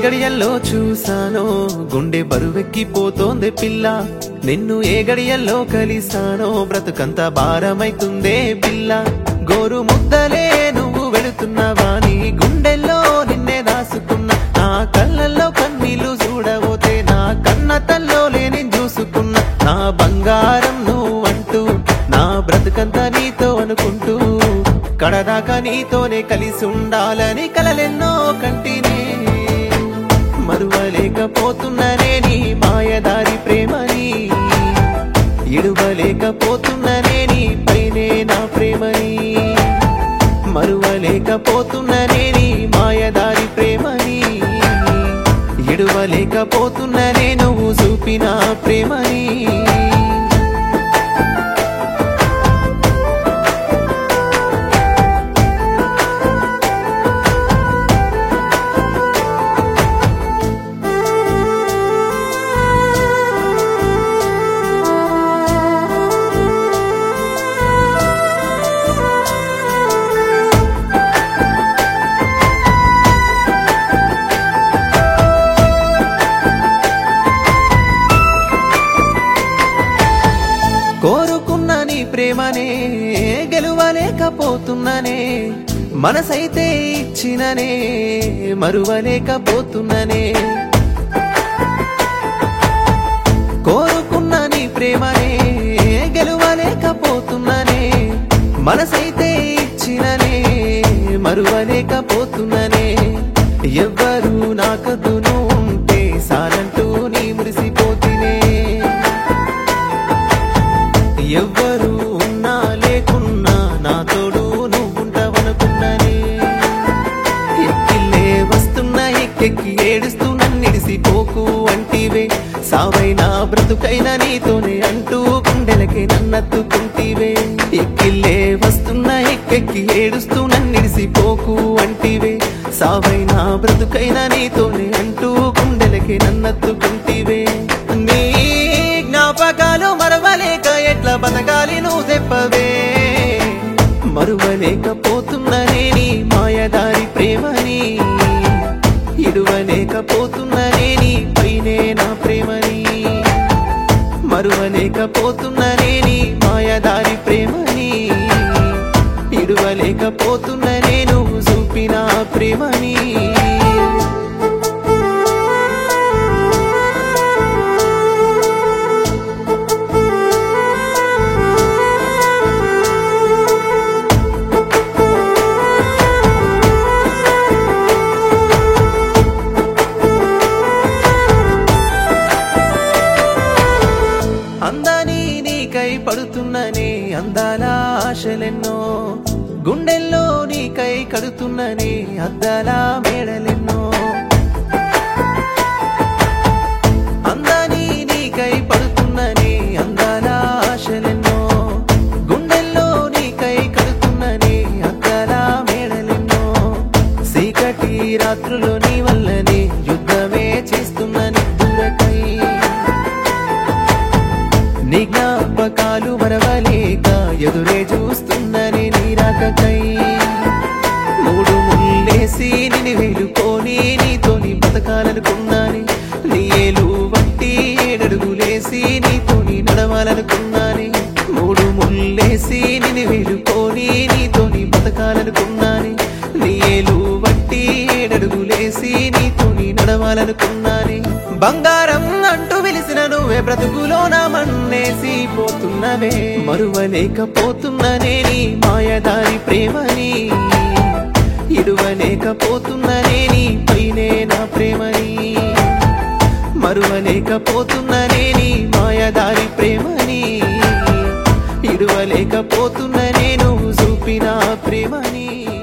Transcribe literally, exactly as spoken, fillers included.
గడియల్లో చూసానో గుండె బరువెక్కిపోతోంది పిల్ల, నిన్ను ఏ గడియల్లో కలిసానో బ్రతుకంత భారమైతుందే పిల్ల. గోరు ముద్దలే నువ్వు వెళుతున్నావా, నీ గుండెల్లో నిన్నే దాసుకున్నా, నా కళ్ళల్లో కన్నీళ్లు చూడబోతే నా కన్న తల్లో లేని చూసుకున్నా. నా బంగారం నువ్వు అంటూ నా బ్రతుకంతా నీతో అనుకుంటూ కడదాకా నీతోనే కలిసి ఉండాలని కలలెన్నో కంటినే. మరువలేకపోతున్ననే నీ మాయదారి ప్రేమని, ఇడువలేకపోతున్ననే నీ పైనే నా ప్రేమని. మరువలేకపోతున్ననే నీ మాయదారి ప్రేమని, ఇడువలేకపోతున్ననే నువ్వు చూపిన ప్రేమని. కోరుకున్న నీ ప్రేమనే గెలువలేకపోతున్ననే, మనసైతే ఇచ్చిననే మరువలేకపోతున్ననే. కోరుకున్న నీ ప్రేమనే గెలువలేకపోతున్ననే, మనసైతే ఇచ్చిననే మరువలేకపోతున్ననే. ఎవ్వరు నాకద్దును ఉంటే సాలంటూ నీ మురిసిపోతినే, ఎవ్వరు ఉన్నా లేకున్నా నా తోడు నువ్వుంటావనుకున్నానే. ఎక్కిల్లే వస్తున్నా ఎక్కెక్కి ఏడుస్తూ నన్నిడిసిపోకు అంటివే, సావైనా బ్రతుకైనా నీతోనే అంటూ గుండెలకి నన్నత్తుకుంటివే. ఎక్కిల్లే వస్తున్నా ఎక్కెక్కి ఏడుస్తూ నన్నిడిసిపోకు అంటివే, సావైనా బ్రతుకైనా నీతోనే అంటూ గుండెలకి నన్నత్తుకుంటివే. నీ జ్ఞాపకాలు మరవలేక ఎట్లా బతకాలి నువ్వు చెప్పవే. మరువలేకపోతున్ననే నీ మాయదారి ప్రేమని, ఇడువలేకపోతున్ననే నీ పైనే నా ప్రేమని. మరువలేకపోతున్ననే నీ మాయదారి ప్రేమని, ఇడువలేకపోతున్ననే నువ్వు చూపిన ప్రేమని. అందాని నీకై పడుతున్ననే అందాల ఆశలెన్నో, గుండెల్లో నీకై కడుతున్ననే అద్దాల మేడలెన్నో. అందాని నీకై పడుతున్ననే అందాల ఆశలెన్నో, గుండెల్లో నీకై కడుతున్ననే అద్దాల మేడలెన్నో. చీకటి రాత్రులు నీ వల్లనే యుద్ధమే చేస్తున్న నిద్దురకై, నీ జ్ఞాపకాలు మరవలేక ఎదురే చూస్తున్ననే నీ రాకకై. మూడు ముళ్ళేసి నిన్ను వేలుకొని నీతోని బతకాలనుకున్నానే, నీ ఏలు వట్టి ఏడడుగులేసి నీతోని నడవాలనుకున్నానే. మూడు ముళ్ళేసి నిన్ను వేలుకొని నీతోని బతకాలనుకున్నానే, నీ ఏలు వట్టి ఏడడుగులేసి నీతోని నడవాలనుకున్నానే. బంగారం అంటూ వెలిసిన నువ్వే బ్రతుకులో నా మన్నేసి పోతున్నవే. మరువలేకపోతున్ననే నీ మాయదారి ప్రేమని, ఇడువలేకపోతున్ననే నీ పైనే నా ప్రేమని. మరువలేకపోతున్ననే నీ మాయదారి ప్రేమని, ఇడువలేకపోతున్ననే నువ్వు చూపిన ప్రేమని.